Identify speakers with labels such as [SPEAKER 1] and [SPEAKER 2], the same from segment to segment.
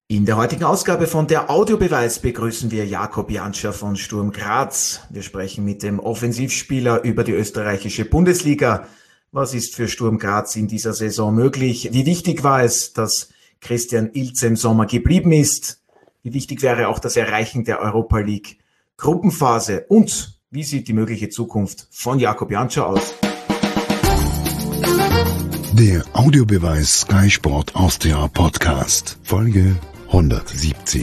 [SPEAKER 1] In der heutigen Ausgabe von der Audiobeweis begrüßen wir Jakob Janscher von Sturm Graz. Wir sprechen mit dem Offensivspieler über die österreichische Bundesliga. Was ist für Sturm Graz in dieser Saison möglich? Wie wichtig war es, dass Christian Ilze im Sommer geblieben ist? Wie wichtig wäre auch das Erreichen der Europa League Gruppenphase? Und wie sieht die mögliche Zukunft von Jakob Janscher aus?
[SPEAKER 2] Der Audiobeweis Sky Sport Austria Podcast, Folge 117.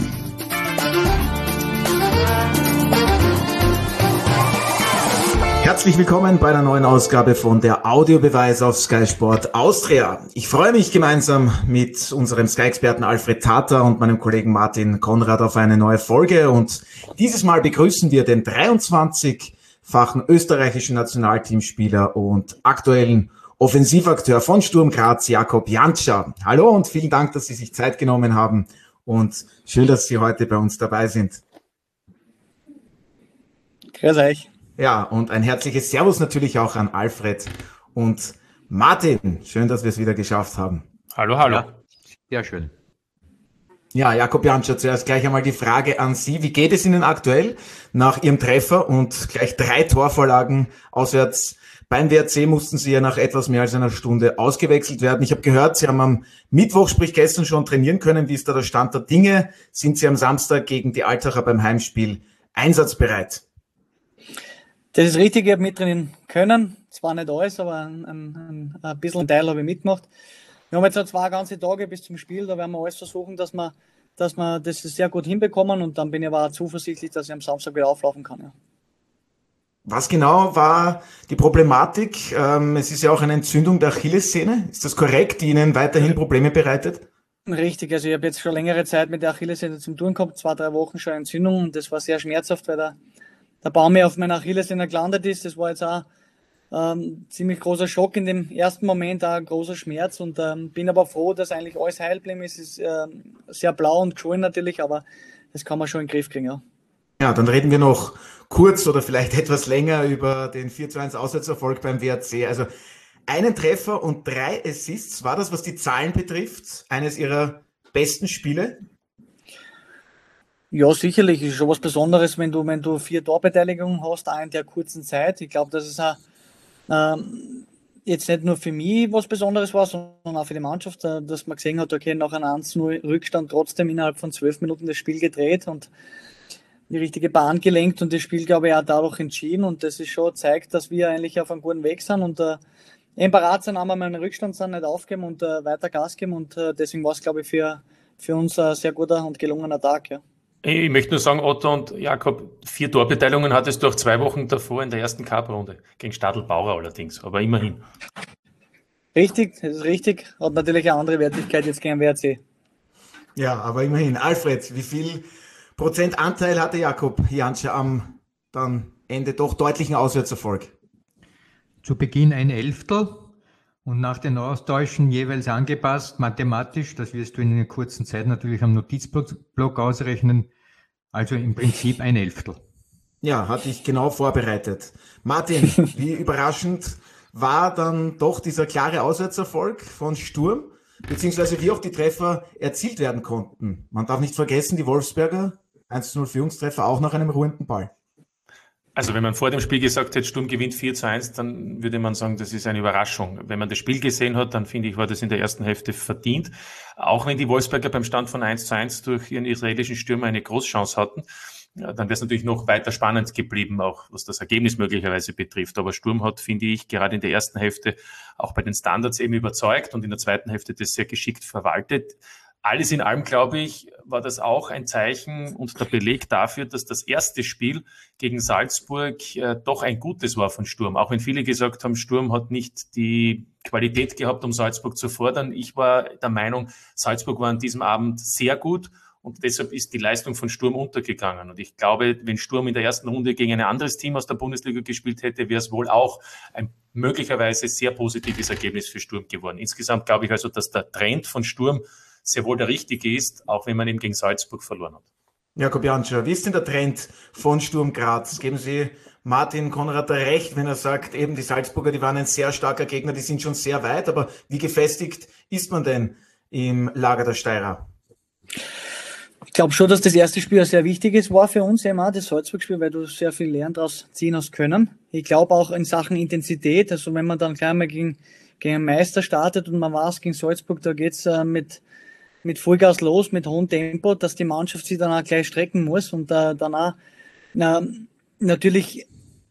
[SPEAKER 1] Herzlich willkommen bei einer neuen Ausgabe von der Audiobeweis auf Sky Sport Austria. Ich freue mich gemeinsam mit unserem Sky-Experten Alfred Tatar und meinem Kollegen Martin Konrad auf eine neue Folge. Und dieses Mal begrüßen wir den 23-fachen österreichischen Nationalteamspieler und aktuellen Offensivakteur von Sturm Graz, Jakob Janscher. Hallo und vielen Dank, dass Sie sich Zeit genommen haben und schön, dass Sie heute bei uns dabei sind.
[SPEAKER 3] Grüß euch.
[SPEAKER 1] Ja, und ein herzliches Servus natürlich auch an Alfred und Martin. Schön, dass wir es wieder geschafft haben.
[SPEAKER 4] Hallo, hallo.
[SPEAKER 5] Ja, schön.
[SPEAKER 1] Ja, Jakob Janscher, zuerst gleich einmal die Frage an Sie. Wie geht es Ihnen aktuell nach Ihrem Treffer und gleich 3 Torvorlagen auswärts? Beim WRC mussten Sie ja nach etwas mehr als einer Stunde ausgewechselt werden. Ich habe gehört, Sie haben am Mittwoch, sprich gestern, schon trainieren können. Wie ist da der Stand der Dinge? Sind Sie am Samstag gegen die Altacher beim Heimspiel einsatzbereit?
[SPEAKER 3] Das ist richtig, ich habe mittrainieren können. Zwar nicht alles, aber ein bisschen Teil habe ich mitgemacht. Wir haben jetzt noch 2 ganze Tage bis zum Spiel. Da werden wir alles versuchen, dass wir das sehr gut hinbekommen. Und dann bin ich aber auch zuversichtlich, dass ich am Samstag wieder auflaufen kann. Ja.
[SPEAKER 1] Was genau war die Problematik? Es ist ja auch eine Entzündung der Achillessehne. Ist das korrekt, die Ihnen weiterhin Probleme bereitet?
[SPEAKER 3] Richtig, also ich habe jetzt schon längere Zeit mit der Achillessehne zum Tun gehabt, 2-3 Wochen schon Entzündung und das war sehr schmerzhaft, weil der Baum mir auf meiner Achillessehne gelandet ist. Das war jetzt auch ziemlich großer Schock in dem ersten Moment, auch ein großer Schmerz und bin aber froh, dass eigentlich alles heil geblieben ist. Es ist sehr blau und geschwollen natürlich, aber das kann man schon in den Griff kriegen, ja.
[SPEAKER 1] Ja, dann reden wir noch kurz oder vielleicht etwas länger über den 4:1 Auswärtserfolg beim WRC. Also einen Treffer und 3 Assists. War das, was die Zahlen betrifft, eines Ihrer besten Spiele?
[SPEAKER 3] Ja, sicherlich. Ist schon was Besonderes, wenn du 4 Torbeteiligungen hast, auch in der kurzen Zeit. Ich glaube, dass es auch jetzt nicht nur für mich was Besonderes war, sondern auch für die Mannschaft, dass man gesehen hat, okay, nach einem 1-0 Rückstand trotzdem innerhalb von 12 Minuten das Spiel gedreht und die richtige Bahn gelenkt und das Spiel, glaube ich, auch dadurch entschieden und das ist schon zeigt, dass wir eigentlich auf einem guten Weg sind und eben parat sind, haben wir mal einen Rückstand sind, nicht aufgeben und weiter Gas geben und deswegen war es, glaube ich, für uns ein sehr guter und gelungener Tag, ja.
[SPEAKER 4] Ich möchte nur sagen, Otto und Jakob, 4 Torbeteiligungen hattest du auch 2 Wochen davor in der ersten Cup-Runde, gegen Stadl Bauer allerdings, aber immerhin.
[SPEAKER 3] Richtig, das ist richtig, hat natürlich eine andere Wertigkeit jetzt gegen WRC.
[SPEAKER 1] Ja, aber immerhin. Alfred, wie viel Prozentanteil hatte Jakob Janscher am dann Ende doch deutlichen Auswärtserfolg?
[SPEAKER 5] Zu Beginn 1/11 und nach den Austauschen jeweils angepasst, mathematisch, das wirst du in einer kurzen Zeit natürlich am Notizblock ausrechnen, also im Prinzip 1/11.
[SPEAKER 1] Ja, hatte ich genau vorbereitet. Martin, wie überraschend war dann doch dieser klare Auswärtserfolg von Sturm, beziehungsweise wie auch die Treffer erzielt werden konnten? Man darf nicht vergessen, die Wolfsberger 1:0 Führungstreffer auch nach einem ruhenden Ball.
[SPEAKER 4] Also wenn man vor dem Spiel gesagt hätte, Sturm gewinnt 4:1, dann würde man sagen, das ist eine Überraschung. Wenn man das Spiel gesehen hat, dann finde ich, war das in der ersten Hälfte verdient. Auch wenn die Wolfsberger beim Stand von 1:1 durch ihren israelischen Stürmer eine Großchance hatten, ja, dann wäre es natürlich noch weiter spannend geblieben, auch was das Ergebnis möglicherweise betrifft. Aber Sturm hat, finde ich, gerade in der ersten Hälfte auch bei den Standards eben überzeugt und in der zweiten Hälfte das sehr geschickt verwaltet. Alles in allem, glaube ich, war das auch ein Zeichen und der Beleg dafür, dass das erste Spiel gegen Salzburg doch ein gutes war von Sturm. Auch wenn viele gesagt haben, Sturm hat nicht die Qualität gehabt, um Salzburg zu fordern. Ich war der Meinung, Salzburg war an diesem Abend sehr gut und deshalb ist die Leistung von Sturm untergegangen. Und ich glaube, wenn Sturm in der ersten Runde gegen ein anderes Team aus der Bundesliga gespielt hätte, wäre es wohl auch ein möglicherweise sehr positives Ergebnis für Sturm geworden. Insgesamt glaube ich also, dass der Trend von Sturm sehr wohl der richtige ist, auch wenn man eben gegen Salzburg verloren hat.
[SPEAKER 1] Jakob Janscher, wie ist denn der Trend von Sturm Graz? Geben Sie Martin Konrad recht, wenn er sagt, eben die Salzburger, die waren ein sehr starker Gegner, die sind schon sehr weit, aber wie gefestigt ist man denn im Lager der Steirer?
[SPEAKER 3] Ich glaube schon, dass das erste Spiel ein sehr wichtiges war für uns, eben auch das Salzburg-Spiel, weil du sehr viel Lernen daraus ziehen hast können. Ich glaube auch in Sachen Intensität, also wenn man dann gleich mal gegen einen Meister startet und man weiß, gegen Salzburg, da geht's mit Vollgas los, mit hohem Tempo, dass die Mannschaft sich dann auch gleich strecken muss und dann auch natürlich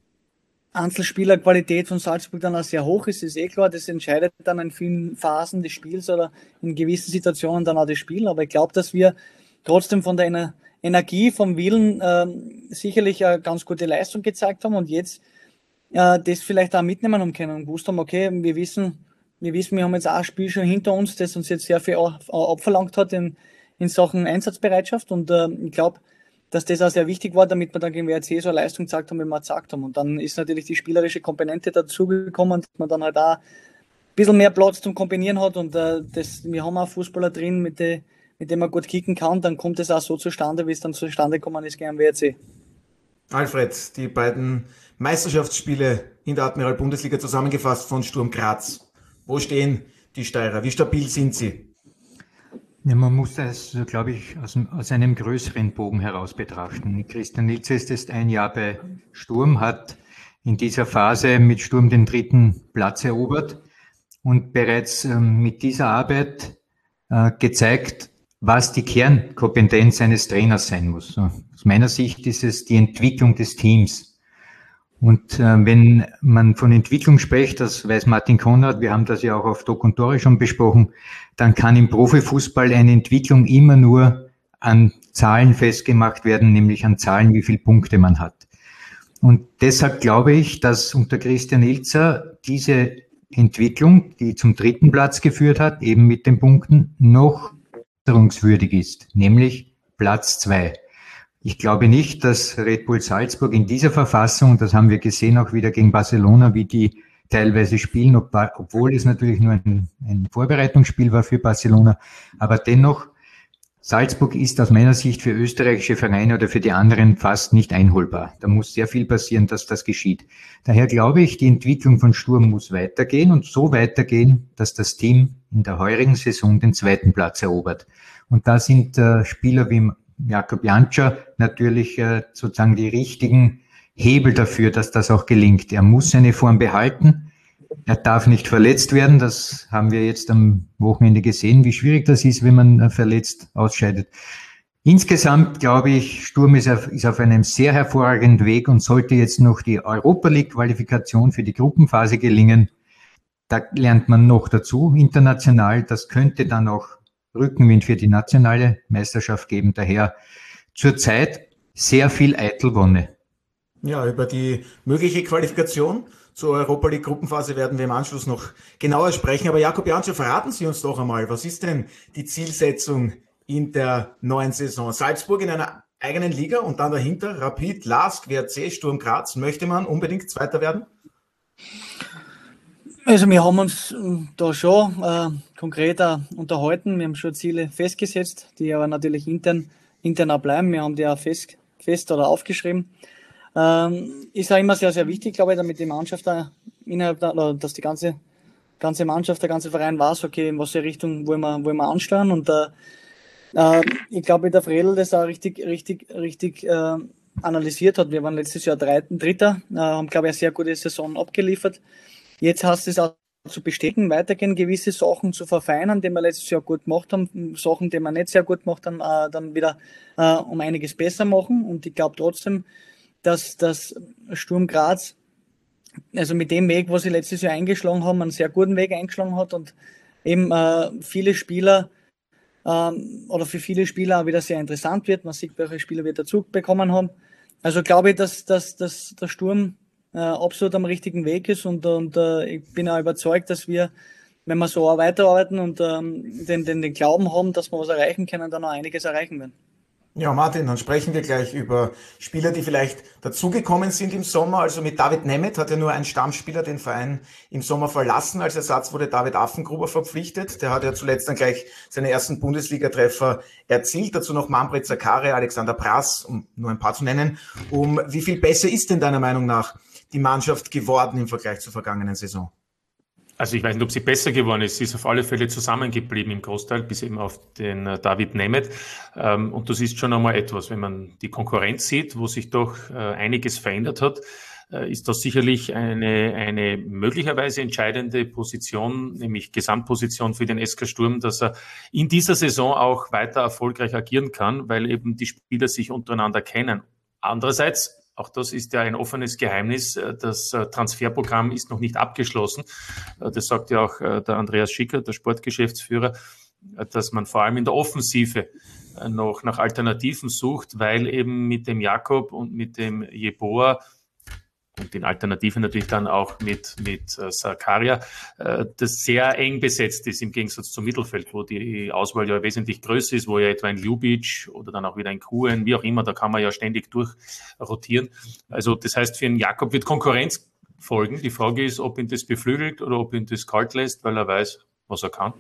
[SPEAKER 3] Einzelspielerqualität von Salzburg dann auch sehr hoch ist klar. Das entscheidet dann in vielen Phasen des Spiels oder in gewissen Situationen dann auch das Spiel. Aber ich glaube, dass wir trotzdem von der Energie, vom Willen sicherlich eine ganz gute Leistung gezeigt haben und jetzt das vielleicht auch mitnehmen haben können und gewusst haben, okay, wir wissen, wir haben jetzt auch ein Spiel schon hinter uns, das uns jetzt sehr viel abverlangt hat in Sachen Einsatzbereitschaft und ich glaube, dass das auch sehr wichtig war, damit wir dann gegen WRC so eine Leistung gezeigt haben, wie wir gezeigt haben. Und dann ist natürlich die spielerische Komponente dazugekommen, dass man dann halt auch ein bisschen mehr Platz zum Kombinieren hat und wir haben auch Fußballer drin, mit dem man gut kicken kann, dann kommt es auch so zustande, wie es dann zustande gekommen ist gegen WRC.
[SPEAKER 1] Alfred, die beiden Meisterschaftsspiele in der Admiral-Bundesliga zusammengefasst von Sturm Graz. Wo stehen die Steirer? Wie stabil sind sie?
[SPEAKER 5] Ja, man muss das, glaube ich, aus einem größeren Bogen heraus betrachten. Christian Ilzer ist jetzt ein Jahr bei Sturm, hat in dieser Phase mit Sturm den 3. Platz erobert und bereits mit dieser Arbeit gezeigt, was die Kernkompetenz eines Trainers sein muss. Aus meiner Sicht ist es die Entwicklung des Teams. Und wenn man von Entwicklung spricht, das weiß Martin Konrad, wir haben das ja auch auf Doc und Tore schon besprochen, dann kann im Profifußball eine Entwicklung immer nur an Zahlen festgemacht werden, nämlich an Zahlen, wie viele Punkte man hat. Und deshalb glaube ich, dass unter Christian Ilzer diese Entwicklung, die zum 3. Platz geführt hat, eben mit den Punkten, noch verbesserungswürdig ist, nämlich Platz 2. Ich glaube nicht, dass Red Bull Salzburg in dieser Verfassung, das haben wir gesehen auch wieder gegen Barcelona, wie die teilweise spielen, obwohl es natürlich nur ein Vorbereitungsspiel war für Barcelona, aber dennoch, Salzburg ist aus meiner Sicht für österreichische Vereine oder für die anderen fast nicht einholbar. Da muss sehr viel passieren, dass das geschieht. Daher glaube ich, die Entwicklung von Sturm muss weitergehen und so weitergehen, dass das Team in der heurigen Saison den 2. Platz erobert. Und da sind Spieler wie Jakob Jančar natürlich sozusagen die richtigen Hebel dafür, dass das auch gelingt. Er muss seine Form behalten. Er darf nicht verletzt werden. Das haben wir jetzt am Wochenende gesehen, wie schwierig das ist, wenn man verletzt ausscheidet. Insgesamt glaube ich, Sturm ist auf einem sehr hervorragenden Weg und sollte jetzt noch die Europa League Qualifikation für die Gruppenphase gelingen. Da lernt man noch dazu international. Das könnte dann auch Rückenwind für die nationale Meisterschaft geben. Daher zurzeit sehr viel Eitelwonne.
[SPEAKER 1] Ja, über die mögliche Qualifikation zur Europa League Gruppenphase werden wir im Anschluss noch genauer sprechen. Aber Jakob Jančar, verraten Sie uns doch einmal, was ist denn die Zielsetzung in der neuen Saison? Salzburg in einer eigenen Liga und dann dahinter Rapid, LASK, WRC, Sturm Graz. Möchte man unbedingt Zweiter werden?
[SPEAKER 3] Also wir haben uns da schon konkreter unterhalten. Wir haben schon Ziele festgesetzt, die aber natürlich intern auch bleiben. Wir haben die auch fest oder aufgeschrieben. Ist auch immer sehr, sehr wichtig, glaube ich, damit die Mannschaft da dass die ganze Mannschaft, der ganze Verein weiß, okay, in welche Richtung wollen wir ansteuern. Und ich glaube, der Fredl das auch richtig analysiert hat. Wir waren letztes Jahr Dritter, haben, glaube ich, eine sehr gute Saison abgeliefert. Jetzt heißt es auch zu bestätigen, weitergehen, gewisse Sachen zu verfeinern, die wir letztes Jahr gut gemacht haben, Sachen, die wir nicht sehr gut gemacht haben, dann wieder um einiges besser machen. Und ich glaube trotzdem, dass Sturm Graz, also mit dem Weg, was sie letztes Jahr eingeschlagen haben, einen sehr guten Weg eingeschlagen hat und eben viele Spieler oder für viele Spieler auch wieder sehr interessant wird. Man sieht, welche Spieler wir dazu bekommen haben. Also glaube ich, dass der Sturm absolut am richtigen Weg ist und ich bin auch überzeugt, dass wir, wenn wir so weiterarbeiten und den Glauben haben, dass wir was erreichen können, dann noch einiges erreichen werden.
[SPEAKER 1] Ja, Martin, dann sprechen wir gleich über Spieler, die vielleicht dazugekommen sind im Sommer. Also mit David Nemeth hat ja nur ein Stammspieler den Verein im Sommer verlassen. Als Ersatz wurde David Affengruber verpflichtet. Der hat ja zuletzt dann gleich seine ersten Bundesliga-Treffer erzielt. Dazu noch Manfred Zakare, Alexander Prass, um nur ein paar zu nennen. Wie viel besser ist denn deiner Meinung nach die Mannschaft geworden im Vergleich zur vergangenen Saison?
[SPEAKER 4] Also ich weiß nicht, ob sie besser geworden ist. Sie ist auf alle Fälle zusammengeblieben im Großteil, bis eben auf den David Nemeth. Und das ist schon einmal etwas, wenn man die Konkurrenz sieht, wo sich doch einiges verändert hat, ist das sicherlich eine möglicherweise entscheidende Position, nämlich Gesamtposition für den SK Sturm, dass er in dieser Saison auch weiter erfolgreich agieren kann, weil eben die Spieler sich untereinander kennen. Andererseits, auch das ist ja ein offenes Geheimnis, das Transferprogramm ist noch nicht abgeschlossen. Das sagt ja auch der Andreas Schicker, der Sportgeschäftsführer, dass man vor allem in der Offensive noch nach Alternativen sucht, weil eben mit dem Jakob und mit dem Jeboa und den Alternativen natürlich dann auch mit Zakaria, das sehr eng besetzt ist im Gegensatz zum Mittelfeld, wo die Auswahl ja wesentlich größer ist, wo ja etwa ein Ljubic oder dann auch wieder ein Kuhn, wie auch immer, da kann man ja ständig durchrotieren. Also das heißt, für einen Jakob wird Konkurrenz folgen. Die Frage ist, ob ihn das beflügelt oder ob ihn das kalt lässt, weil er weiß, was er kann.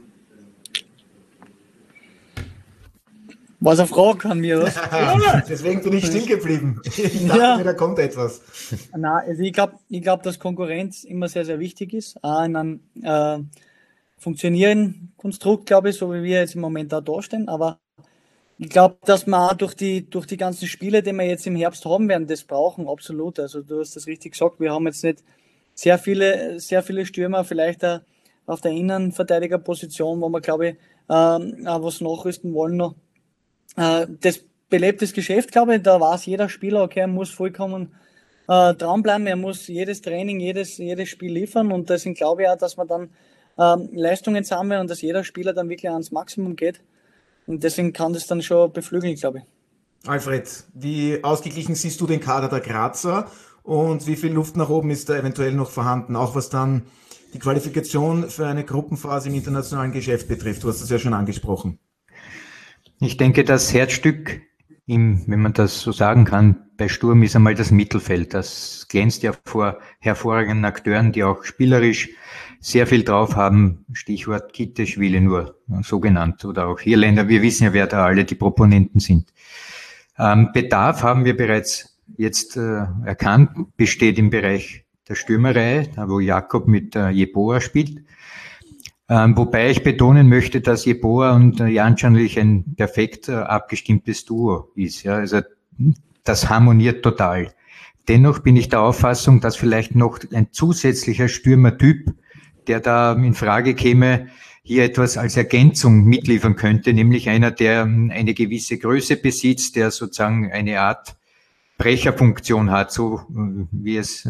[SPEAKER 3] Was er fragen kann mir, was?
[SPEAKER 1] Deswegen bin ich still geblieben. Ich dachte mir, da kommt etwas.
[SPEAKER 3] Nein, also ich glaube, dass Konkurrenz immer sehr, sehr wichtig ist. Auch in einem funktionierenden Konstrukt, glaube ich, so wie wir jetzt im Moment da stehen. Aber ich glaube, dass wir auch durch die ganzen Spiele, die wir jetzt im Herbst haben werden, das brauchen, absolut. Also du hast das richtig gesagt, wir haben jetzt nicht sehr viele Stürmer, vielleicht auch auf der Innenverteidigerposition, wo wir, glaube ich, auch was nachrüsten wollen noch. Das belebt das Geschäft, glaube ich. Da weiß jeder Spieler, okay, er muss vollkommen dranbleiben, er muss jedes Training, jedes Spiel liefern, und deswegen glaube ich auch, dass wir dann Leistungen sammeln und dass jeder Spieler dann wirklich ans Maximum geht, und deswegen kann das dann schon beflügeln, glaube ich.
[SPEAKER 1] Alfred, wie ausgeglichen siehst du den Kader der Grazer und wie viel Luft nach oben ist da eventuell noch vorhanden, auch was dann die Qualifikation für eine Gruppenphase im internationalen Geschäft betrifft? Du hast das ja schon angesprochen.
[SPEAKER 5] Ich denke, das Herzstück, wenn man das so sagen kann, bei Sturm ist einmal das Mittelfeld. Das glänzt ja vor hervorragenden Akteuren, die auch spielerisch sehr viel drauf haben. Stichwort Kitteschwili nur, so genannt, oder auch Irländer. Wir wissen ja, wer da alle die Proponenten sind. Bedarf haben wir bereits jetzt erkannt, besteht im Bereich der Stürmerei, wo Jakob mit Jeboa spielt. Wobei ich betonen möchte, dass Jeboa und Jan Schanlich ein perfekt abgestimmtes Duo ist. Ja, also das harmoniert total. Dennoch bin ich der Auffassung, dass vielleicht noch ein zusätzlicher Stürmertyp, der da in Frage käme, hier etwas als Ergänzung mitliefern könnte, nämlich einer, der eine gewisse Größe besitzt, der sozusagen eine Art Brecherfunktion hat, so wie es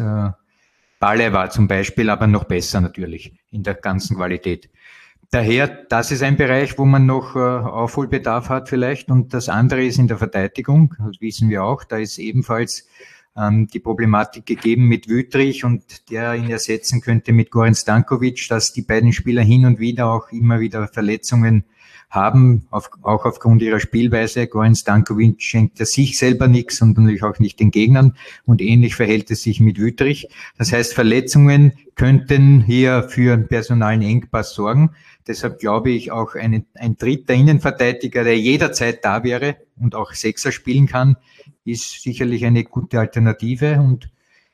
[SPEAKER 5] Balle war zum Beispiel, aber noch besser natürlich in der ganzen Qualität. Daher, das ist ein Bereich, wo man noch Aufholbedarf hat vielleicht, und das andere ist in der Verteidigung, das wissen wir auch, da ist ebenfalls die Problematik gegeben mit Wüthrich, und der ihn ersetzen könnte mit Goran Stankovic, dass die beiden Spieler hin und wieder auch immer wieder Verletzungen haben, auch aufgrund ihrer Spielweise. Goran Stankovic schenkt er sich selber nichts und natürlich auch nicht den Gegnern, und ähnlich verhält es sich mit Wüthrich. Das heißt, Verletzungen könnten hier für einen personalen Engpass sorgen. Deshalb glaube ich, auch ein dritter Innenverteidiger, der jederzeit da wäre und auch Sechser spielen kann, ist sicherlich eine gute Alternative. Und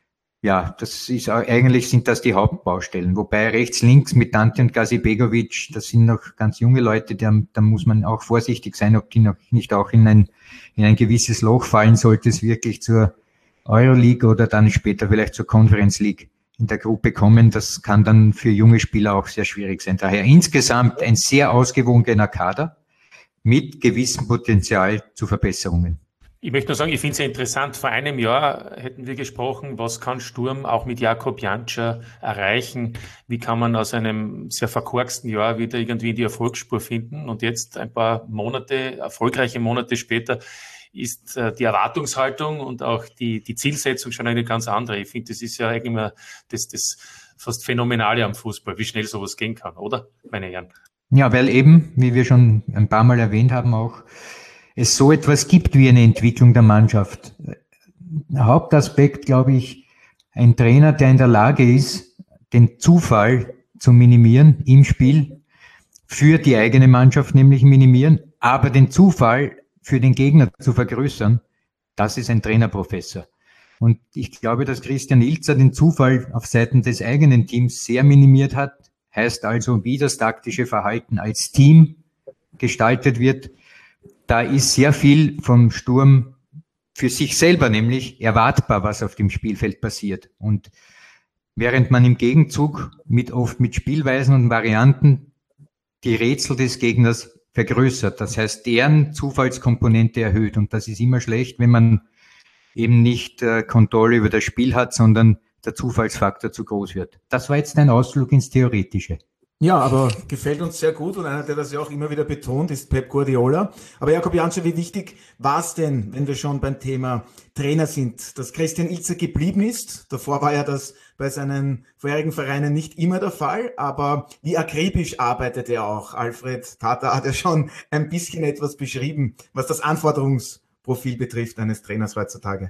[SPEAKER 5] ja, eigentlich sind das die Hauptbaustellen. Wobei rechts, links mit Dante und Gazibegovic, das sind noch ganz junge Leute, da muss man auch vorsichtig sein, ob die noch nicht auch in ein gewisses Loch fallen, sollte es wirklich zur Euroleague oder dann später vielleicht zur Conference League in der Gruppe kommen. Das kann dann für junge Spieler auch sehr schwierig sein. Daher insgesamt ein sehr ausgewogener Kader mit gewissem Potenzial zu Verbesserungen.
[SPEAKER 4] Ich möchte nur sagen, ich finde es sehr interessant. Vor einem Jahr hätten wir gesprochen, was kann Sturm auch mit Jakob Jančar erreichen? Wie kann man aus einem sehr verkorksten Jahr wieder irgendwie in die Erfolgsspur finden? Und jetzt ein paar erfolgreiche Monate später, ist die Erwartungshaltung und auch die Zielsetzung schon eine ganz andere. Ich finde, das ist ja eigentlich immer das fast Phänomenale am Fußball, wie schnell sowas gehen kann, oder, meine Herren?
[SPEAKER 5] Ja, weil eben, wie wir schon ein paar Mal erwähnt haben, auch es so etwas gibt wie eine Entwicklung der Mannschaft. Hauptaspekt, glaube ich, ein Trainer, der in der Lage ist, den Zufall zu minimieren im Spiel, für die eigene Mannschaft nämlich minimieren, aber den Zufall für den Gegner zu vergrößern, das ist ein Trainerprofessor. Und ich glaube, dass Christian Ilzer den Zufall auf Seiten des eigenen Teams sehr minimiert hat. Heißt also, wie das taktische Verhalten als Team gestaltet wird. Da ist sehr viel vom Sturm für sich selber nämlich erwartbar, was auf dem Spielfeld passiert. Und während man im Gegenzug oft mit Spielweisen und Varianten die Rätsel des Gegners vergrößert. Das heißt, deren Zufallskomponente erhöht. Und das ist immer schlecht, wenn man eben nicht Kontrolle über das Spiel hat, sondern der Zufallsfaktor zu groß wird. Das war jetzt ein Ausflug ins Theoretische.
[SPEAKER 1] Ja, aber gefällt uns sehr gut und einer, der das ja auch immer wieder betont, ist Pep Guardiola. Aber Jakob Janscher, wie wichtig war es denn, wenn wir schon beim Thema Trainer sind, dass Christian Ilzer geblieben ist? Davor war ja das bei seinen vorherigen Vereinen nicht immer der Fall, aber wie akribisch arbeitet er auch? Alfred Tata hat ja schon ein bisschen etwas beschrieben, was das Anforderungsprofil betrifft eines Trainers heutzutage.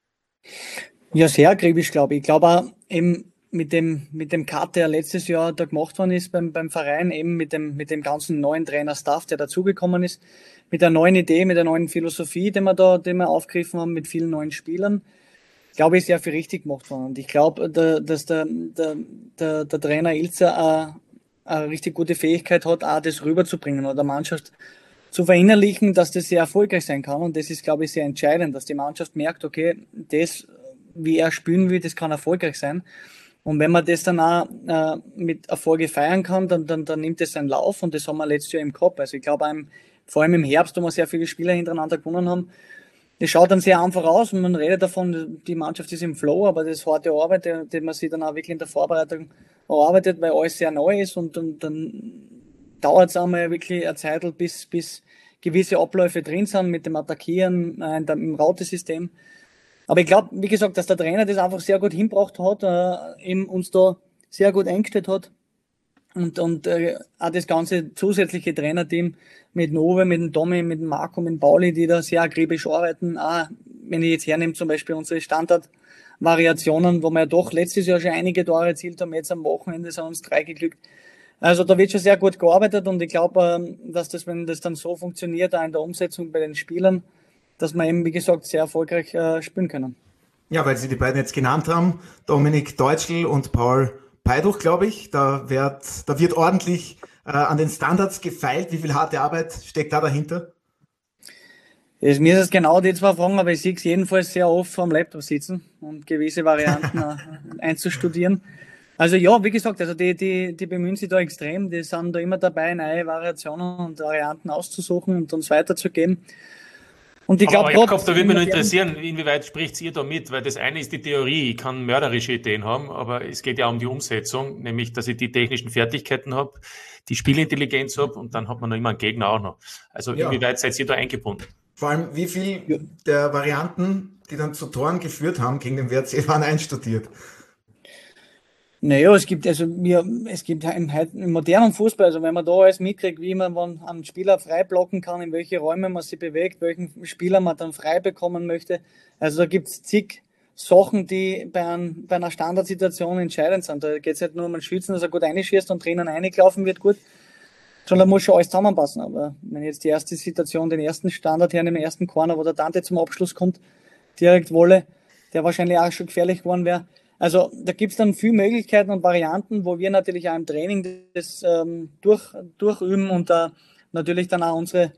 [SPEAKER 3] Ja, sehr akribisch, glaube ich. Ich glaube auch eben mit dem Cut, der letztes Jahr da gemacht worden ist beim Verein, eben mit dem ganzen neuen Trainer-Staff, der dazugekommen ist, mit der neuen Idee, mit der neuen Philosophie, die wir aufgegriffen haben, mit vielen neuen Spielern, glaube ich, sehr viel richtig gemacht worden. Und ich glaube, dass der Trainer Ilzer eine richtig gute Fähigkeit hat, auch das rüberzubringen oder der Mannschaft zu verinnerlichen, dass das sehr erfolgreich sein kann. Und das ist, glaube ich, sehr entscheidend, dass die Mannschaft merkt, okay, das, wie er spielen will, das kann erfolgreich sein. Und wenn man das dann auch mit Erfolge feiern kann, dann nimmt es seinen Lauf und das haben wir letztes Jahr im Kopf. Also ich glaube, vor allem im Herbst, wo wir sehr viele Spieler hintereinander gewonnen haben, das schaut dann sehr einfach aus und man redet davon, die Mannschaft ist im Flow, aber das ist harte Arbeit, die man sich dann auch wirklich in der Vorbereitung erarbeitet, weil alles sehr neu ist und dann dauert es einmal wirklich eine Zeit, bis gewisse Abläufe drin sind mit dem Attackieren im Rautesystem. Aber ich glaube, wie gesagt, dass der Trainer das einfach sehr gut hingebracht hat, eben uns da sehr gut eingestellt hat und auch das ganze zusätzliche Trainerteam mit Nove, mit dem Tommy, mit dem Marco, mit dem Pauli, die da sehr akribisch arbeiten. Auch wenn ich jetzt hernehme, zum Beispiel unsere Standardvariationen, wo wir ja doch letztes Jahr schon einige Tore erzielt haben, jetzt am Wochenende sind uns 3 geglückt. Also da wird schon sehr gut gearbeitet und ich glaube, dass das, wenn das dann so funktioniert, auch in der Umsetzung bei den Spielern, dass wir eben, wie gesagt, sehr erfolgreich spielen können. Ja, weil Sie die beiden jetzt genannt haben, Dominik Deutschl und Paul Peiduch, glaube ich, da wird ordentlich an den Standards gefeilt. Wie viel harte Arbeit steckt da dahinter? Mir ist es genau die 2 Fragen, aber ich sehe es jedenfalls sehr oft vor dem Laptop sitzen und gewisse Varianten einzustudieren. Also ja, wie gesagt, also die bemühen sich da extrem, die sind da immer dabei, neue Variationen und Varianten auszusuchen und uns weiterzugeben. Und ich glaube,
[SPEAKER 4] Jakob, da würde mich noch interessieren, inwieweit spricht ihr da mit? Weil das eine ist die Theorie, ich kann mörderische Ideen haben, aber es geht ja um die Umsetzung, nämlich, dass ich die technischen Fertigkeiten habe, die Spielintelligenz habe und dann hat man noch immer einen Gegner auch noch. Also inwieweit seid ihr da eingebunden?
[SPEAKER 1] Vor allem, wie viel der Varianten, die dann zu Toren geführt haben gegen den WRC, waren einstudiert?
[SPEAKER 3] Naja, es gibt im modernen Fußball, also wenn man da alles mitkriegt, wie man einen Spieler frei blocken kann, in welche Räume man sich bewegt, welchen Spieler man dann frei bekommen möchte. Also da gibt es zig Sachen, die bei einer Standardsituation entscheidend sind. Da geht es nicht nur um ein Schützen, dass er gut reinschießt und drinnen reingelaufen wird, gut, sondern muss schon alles zusammenpassen. Aber wenn jetzt die erste Situation, den ersten Standard hernehme, den ersten Corner, wo der Dante zum Abschluss kommt, direkt Wolle, der wahrscheinlich auch schon gefährlich geworden wäre. Also da gibt es dann viele Möglichkeiten und Varianten, wo wir natürlich auch im Training das durchüben und natürlich dann auch unsere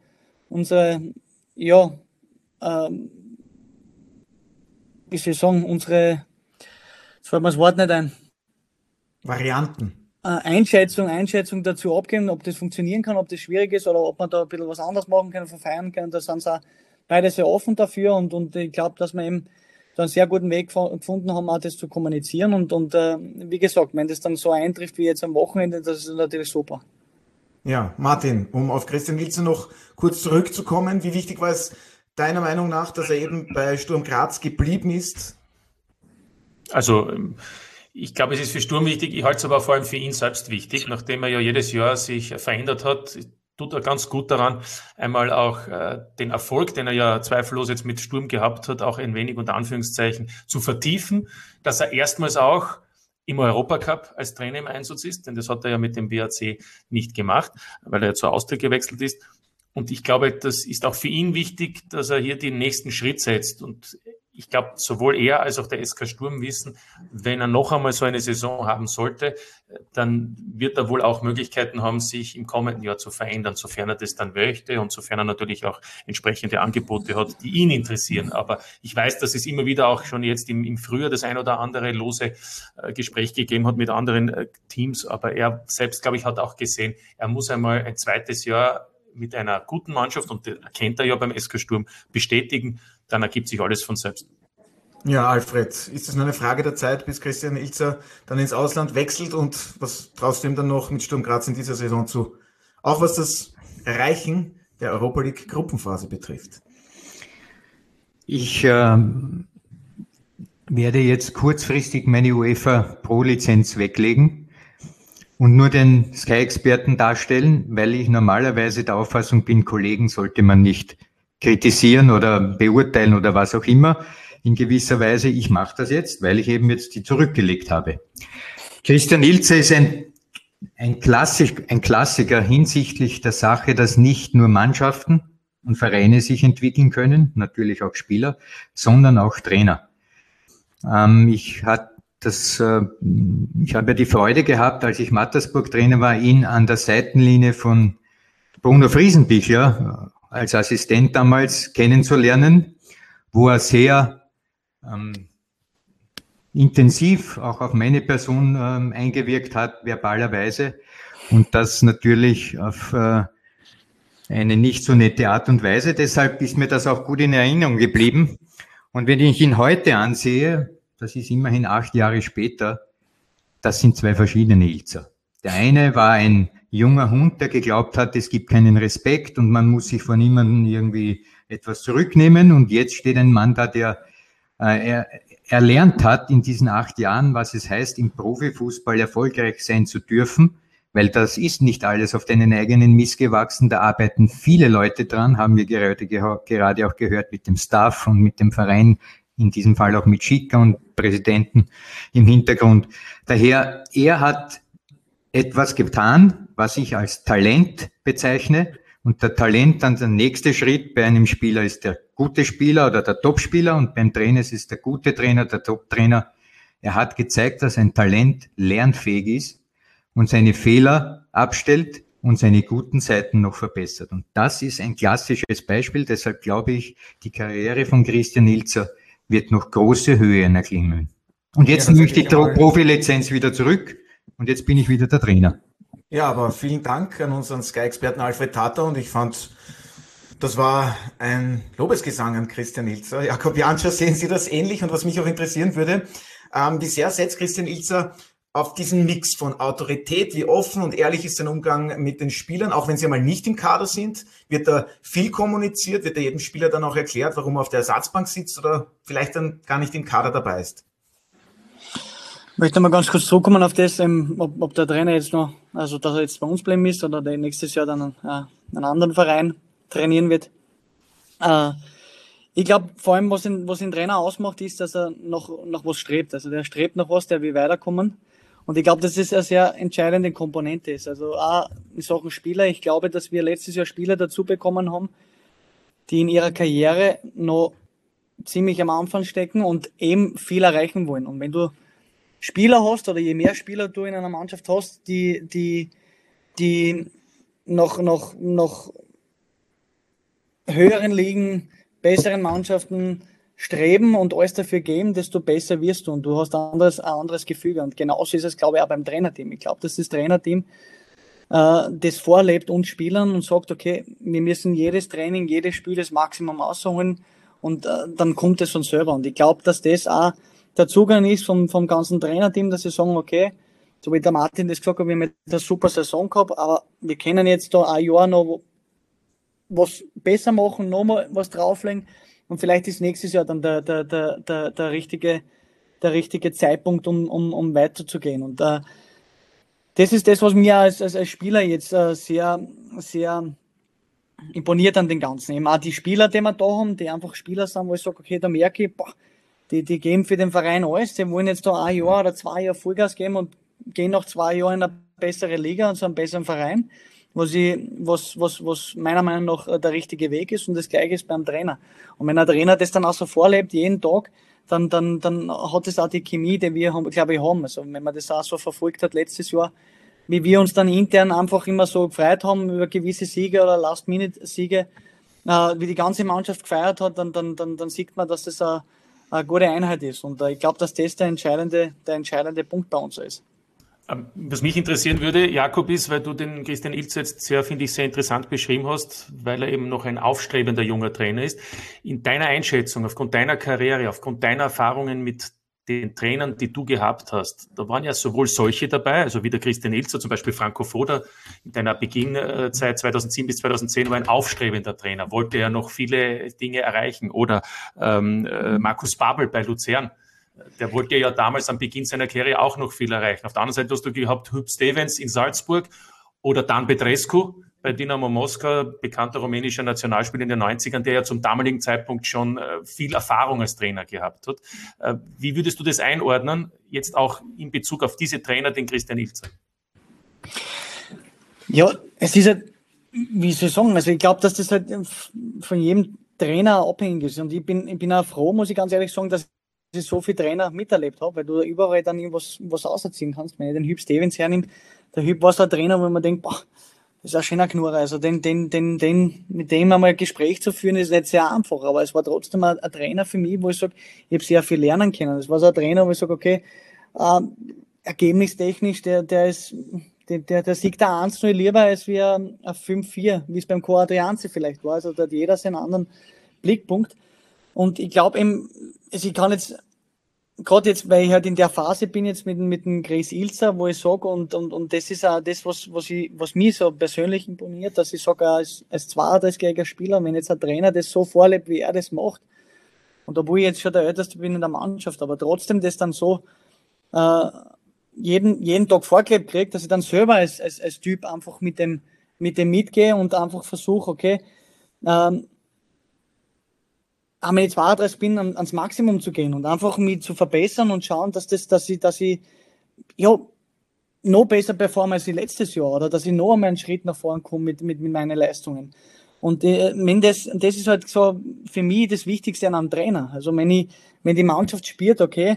[SPEAKER 3] jetzt fällt mir das Wort nicht ein.
[SPEAKER 1] Varianten.
[SPEAKER 3] Einschätzung dazu abgeben, ob das funktionieren kann, ob das schwierig ist oder ob man da ein bisschen was anderes machen kann, verfeinern kann. Da sind sie auch beide sehr offen dafür und ich glaube, dass wir eben da einen sehr guten Weg gefunden haben, auch das zu kommunizieren und wie gesagt, wenn das dann so eintrifft wie jetzt am Wochenende, das ist natürlich super.
[SPEAKER 1] Ja, Martin, um auf Christian Ilzer noch kurz zurückzukommen, wie wichtig war es deiner Meinung nach, dass er eben bei Sturm Graz geblieben ist?
[SPEAKER 4] Also ich glaube, es ist für Sturm wichtig, ich halte es aber vor allem für ihn selbst wichtig, nachdem er ja jedes Jahr sich verändert hat, tut er ganz gut daran, einmal auch den Erfolg, den er ja zweifellos jetzt mit Sturm gehabt hat, auch ein wenig unter Anführungszeichen zu vertiefen, dass er erstmals auch im Europacup als Trainer im Einsatz ist, denn das hat er ja mit dem WRC nicht gemacht, weil er ja zur Austria gewechselt ist. Und ich glaube, das ist auch für ihn wichtig, dass er hier den nächsten Schritt setzt. Und ich glaube, sowohl er als auch der SK Sturm wissen, wenn er noch einmal so eine Saison haben sollte, dann wird er wohl auch Möglichkeiten haben, sich im kommenden Jahr zu verändern, sofern er das dann möchte und sofern er natürlich auch entsprechende Angebote hat, die ihn interessieren. Aber ich weiß, dass es immer wieder auch schon jetzt im Frühjahr das ein oder andere lose Gespräch gegeben hat mit anderen Teams. Aber er selbst, glaube ich, hat auch gesehen, er muss einmal ein zweites Jahr mit einer guten Mannschaft, und das kennt er ja beim SK Sturm, bestätigen, dann ergibt sich alles von selbst.
[SPEAKER 1] Ja, Alfred, ist es nur eine Frage der Zeit, bis Christian Ilzer dann ins Ausland wechselt, und was traust du ihm dann noch mit Sturm Graz in dieser Saison zu? Auch was das Erreichen der Europa League Gruppenphase betrifft.
[SPEAKER 5] Ich werde jetzt kurzfristig meine UEFA Pro-Lizenz weglegen und nur den Sky-Experten darstellen, weil ich normalerweise der Auffassung bin, Kollegen sollte man nicht kritisieren oder beurteilen oder was auch immer. In gewisser Weise, ich mache das jetzt, weil ich eben jetzt die zurückgelegt habe. Christian Ilzer ist ein Klassiker hinsichtlich der Sache, dass nicht nur Mannschaften und Vereine sich entwickeln können, natürlich auch Spieler, sondern auch Trainer. Ich habe die Freude gehabt, als ich Mattersburg-Trainer war, ihn an der Seitenlinie von Bruno Friesenbichler als Assistent damals kennenzulernen, wo er sehr intensiv auch auf meine Person eingewirkt hat, verbalerweise, und das natürlich auf eine nicht so nette Art und Weise. Deshalb ist mir das auch gut in Erinnerung geblieben. Und wenn ich ihn heute ansehe, das ist immerhin 8 Jahre später, das sind 2 verschiedene Ilzer. Der eine war ein junger Hund, der geglaubt hat, es gibt keinen Respekt und man muss sich von niemandem irgendwie etwas zurücknehmen. Und jetzt steht ein Mann da, der erlernt hat in diesen 8 Jahren, was es heißt, im Profifußball erfolgreich sein zu dürfen, weil das ist nicht alles auf deinen eigenen Mist gewachsen. Da arbeiten viele Leute dran, haben wir gerade auch gehört, mit dem Staff und mit dem Verein, in diesem Fall auch mit Schicker und Präsidenten im Hintergrund. Daher, er hat etwas getan, was ich als Talent bezeichne. Und der Talent, dann der nächste Schritt bei einem Spieler ist der gute Spieler oder der Top-Spieler, und beim Trainer ist es der gute Trainer, der Top-Trainer. Er hat gezeigt, dass ein Talent lernfähig ist und seine Fehler abstellt und seine guten Seiten noch verbessert. Und das ist ein klassisches Beispiel. Deshalb glaube ich, die Karriere von Christian Ilzer wird noch große Höhen erklimmen. Und jetzt nehme ich die Profilizenz wieder zurück und jetzt bin ich wieder der Trainer.
[SPEAKER 1] Ja, aber vielen Dank an unseren Sky-Experten Alfred Tata, und ich fand, das war ein Lobesgesang an Christian Ilzer. Jakob Janscher, sehen Sie das ähnlich? Und was mich auch interessieren würde, wie sehr setzt Christian Ilzer auf diesen Mix von Autorität, wie offen und ehrlich ist sein Umgang mit den Spielern, auch wenn sie einmal nicht im Kader sind? Wird da viel kommuniziert? Wird da jedem Spieler dann auch erklärt, warum er auf der Ersatzbank sitzt oder vielleicht dann gar nicht im Kader dabei ist?
[SPEAKER 3] Ich möchte mal ganz kurz zurückkommen auf das, ob der Trainer jetzt noch, also dass er jetzt bei uns bleiben ist oder der nächstes Jahr dann einen anderen Verein trainieren wird. Ich glaube, vor allem, was den Trainer ausmacht, ist, dass er noch was strebt. Also der strebt nach was, der will weiterkommen. Und ich glaube, dass das eine sehr entscheidende Komponente ist. Also auch in Sachen Spieler. Ich glaube, dass wir letztes Jahr Spieler dazu bekommen haben, die in ihrer Karriere noch ziemlich am Anfang stecken und eben viel erreichen wollen. Und wenn du Spieler hast, oder je mehr Spieler du in einer Mannschaft hast, die noch höheren Ligen, besseren Mannschaften streben und alles dafür geben, desto besser wirst du, und du hast ein anderes Gefüge. Und genauso ist es, glaube ich, auch beim Trainerteam. Ich glaube, dass das Trainerteam das vorlebt uns Spielern und sagt, okay, wir müssen jedes Training, jedes Spiel das Maximum rausholen, und dann kommt es von selber. Und ich glaube, dass das auch der Zugang ist vom ganzen Trainerteam, dass sie sagen, okay, so wie der Martin das gesagt hat, wir haben jetzt eine super Saison gehabt, aber wir können jetzt da ein Jahr noch was besser machen, noch mal was drauflegen, und vielleicht ist nächstes Jahr dann der richtige Zeitpunkt, um weiterzugehen. Und das ist das, was mir als Spieler jetzt sehr, sehr imponiert an den Ganzen. Eben auch die Spieler, die wir da haben, die einfach Spieler sind, wo ich sage, okay, da merke ich, die geben für den Verein alles, die wollen jetzt da ein Jahr oder 2 Jahre Vollgas geben und gehen nach 2 Jahren in eine bessere Liga und zu einem besseren Verein. was meiner Meinung nach der richtige Weg ist, und das Gleiche ist beim Trainer. Und wenn ein Trainer das dann auch so vorlebt, jeden Tag, dann hat es auch die Chemie, die wir, glaube ich, haben. Also wenn man das auch so verfolgt hat letztes Jahr, wie wir uns dann intern einfach immer so gefreut haben über gewisse Siege oder Last-Minute-Siege, wie die ganze Mannschaft gefeiert hat, dann sieht man, dass das eine gute Einheit ist. Und ich glaube, dass das der entscheidende Punkt bei uns ist.
[SPEAKER 4] Was mich interessieren würde, Jakob, ist, weil du den Christian Ilzer jetzt sehr interessant beschrieben hast, weil er eben noch ein aufstrebender junger Trainer ist. In deiner Einschätzung, aufgrund deiner Karriere, aufgrund deiner Erfahrungen mit den Trainern, die du gehabt hast, da waren ja sowohl solche dabei, also wie der Christian Ilzer, zum Beispiel Franco Foda in deiner Beginnzeit 2007 bis 2010 war ein aufstrebender Trainer, wollte ja noch viele Dinge erreichen. Oder Markus Babbel bei Luzern, der wollte ja damals am Beginn seiner Karriere auch noch viel erreichen. Auf der anderen Seite hast du gehabt Huub Stevens in Salzburg oder Dan Petrescu bei Dinamo Moskau, bekannter rumänischer Nationalspieler in den 90ern, der ja zum damaligen Zeitpunkt schon viel Erfahrung als Trainer gehabt hat. Wie würdest du das einordnen, jetzt auch in Bezug auf diese Trainer, den Christian Ilzer?
[SPEAKER 3] Ja, es ist halt, wie soll ich sagen, also ich glaube, dass das halt von jedem Trainer abhängig ist. Und ich bin auch froh, muss ich ganz ehrlich sagen, dass ich so viele Trainer miterlebt habe, weil du da überall dann was ausziehen kannst. Wenn ich den Huub Stevens hernehme, der Huub war so ein Trainer, wo man denkt, boah, das ist ein schöner Knurrer. Also mit dem einmal ein Gespräch zu führen, ist nicht sehr einfach, aber es war trotzdem ein Trainer für mich, wo ich sage, ich habe sehr viel lernen können. Es war so ein Trainer, wo ich sage, okay, ergebnistechnisch, der siegt da 1-0 lieber als wie ein 5-4, wie es beim Co Adrianzi vielleicht war. Also da hat jeder seinen anderen Blickpunkt. Und ich glaube eben, also ich kann jetzt, gerade jetzt, weil ich halt in der Phase bin jetzt mit dem Chris Ilzer, wo ich sage, und das ist auch das, was mich so persönlich imponiert, dass ich sage, als 32-jähriger Spieler, wenn jetzt ein Trainer das so vorlebt, wie er das macht, und obwohl ich jetzt schon der Älteste bin in der Mannschaft, aber trotzdem das dann so jeden Tag vorgelebt kriegt, dass ich dann selber als Typ einfach mit dem mitgehe und einfach versuche, okay, wenn ich 32 bin, ans Maximum zu gehen und einfach mich zu verbessern und schauen, dass ich ja noch besser performe als letztes Jahr oder dass ich noch einmal einen Schritt nach vorne komme mit meinen Leistungen. Und wenn das ist halt so für mich das Wichtigste an einem Trainer. Also wenn die Mannschaft spürt, okay,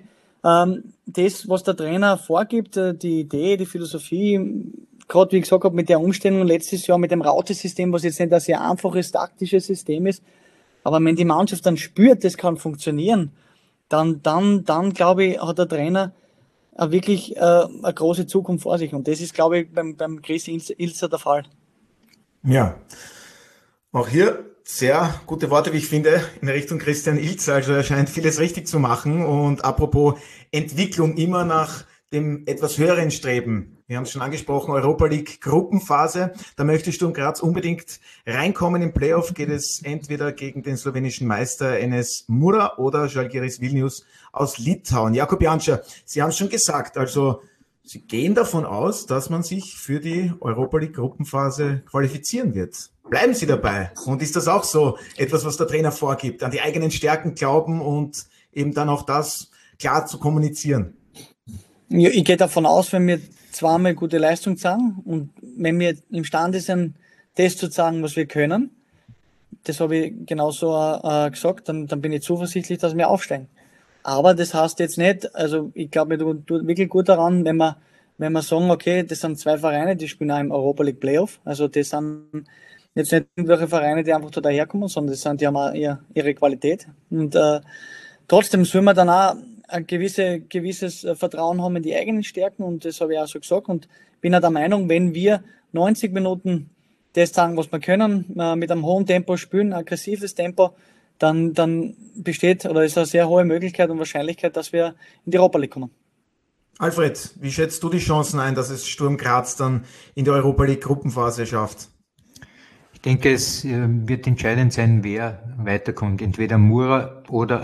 [SPEAKER 3] das, was der Trainer vorgibt, die Idee, die Philosophie, gerade wie ich gesagt habe, mit der Umstellung letztes Jahr mit dem Raute-System, was jetzt nicht ein sehr einfaches taktisches System ist, aber wenn die Mannschaft dann spürt, das kann funktionieren, dann glaube ich, hat der Trainer wirklich eine große Zukunft vor sich. Und das ist, glaube ich, beim Chris Ilzer der Fall.
[SPEAKER 1] Ja, auch hier sehr gute Worte, wie ich finde, in Richtung Christian Ilzer. Also er scheint vieles richtig zu machen. Und apropos Entwicklung, immer nach dem etwas höheren Streben. Wir haben es schon angesprochen, Europa League Gruppenphase. Da möchte Sturm Graz unbedingt reinkommen. Im Playoff geht es entweder gegen den slowenischen Meister NS Mura oder Žalgiris Vilnius aus Litauen. Jakob Jančar, Sie haben es schon gesagt, also Sie gehen davon aus, dass man sich für die Europa League Gruppenphase qualifizieren wird. Bleiben Sie dabei? Und ist das auch so etwas, was der Trainer vorgibt, an die eigenen Stärken glauben und eben dann auch das klar zu kommunizieren?
[SPEAKER 3] Ja, ich gehe davon aus, wenn wir zweimal gute Leistung zeigen und wenn wir imstande sind, das zu sagen, was wir können, das habe ich genauso gesagt, dann bin ich zuversichtlich, dass wir aufsteigen. Aber das heißt jetzt nicht, also ich glaube, wir tun wirklich gut daran, wenn wir sagen, okay, das sind zwei Vereine, die spielen auch im Europa League Playoff, also das sind jetzt nicht irgendwelche Vereine, die einfach da daherkommen, sondern die haben auch ihre Qualität. Und trotzdem soll man dann auch ein gewisses Vertrauen haben in die eigenen Stärken, und das habe ich auch schon gesagt, und bin auch der Meinung, wenn wir 90 Minuten das sagen, was wir können, mit einem hohen Tempo spielen, aggressives Tempo, dann besteht oder ist eine sehr hohe Möglichkeit und Wahrscheinlichkeit, dass wir in die Europa League kommen.
[SPEAKER 1] Alfred, wie schätzt du die Chancen ein, dass es Sturm Graz dann in die Europa League Gruppenphase schafft?
[SPEAKER 5] Ich denke, es wird entscheidend sein, wer weiterkommt. Entweder Mura oder